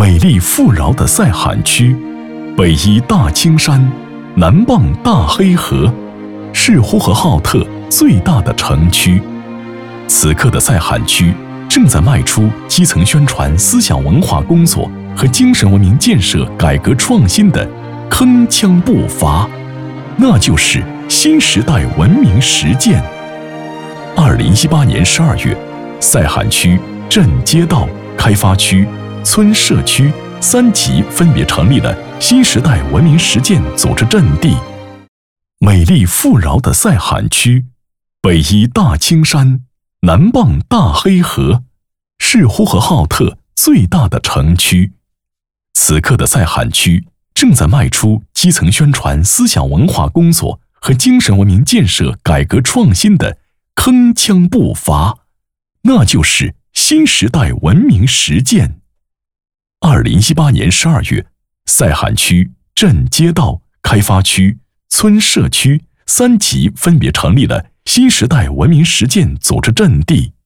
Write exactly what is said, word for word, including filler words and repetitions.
美丽富饶的塞罕区，北依大青山，南傍大黑河，是呼和浩特最大的城区。此刻的塞罕区正在迈出基层宣传思想文化工作和精神文明建设改革创新的铿锵步伐，那就是新时代文明实践。二零一八年十二月，塞罕区镇街道、开发区、村社区三级分别成立了新时代文明实践组织阵地。美丽富饶的塞罕区，北依大青山，南傍大黑河，是呼和浩特最大的城区。此刻的塞罕区正在迈出基层宣传思想文化工作和精神文明建设改革创新的铿锵步伐，那就是新时代文明实践。二零一八年十二月，塞罕区镇街道、开发区、村社区三级分别成立了新时代文明实践组织阵地。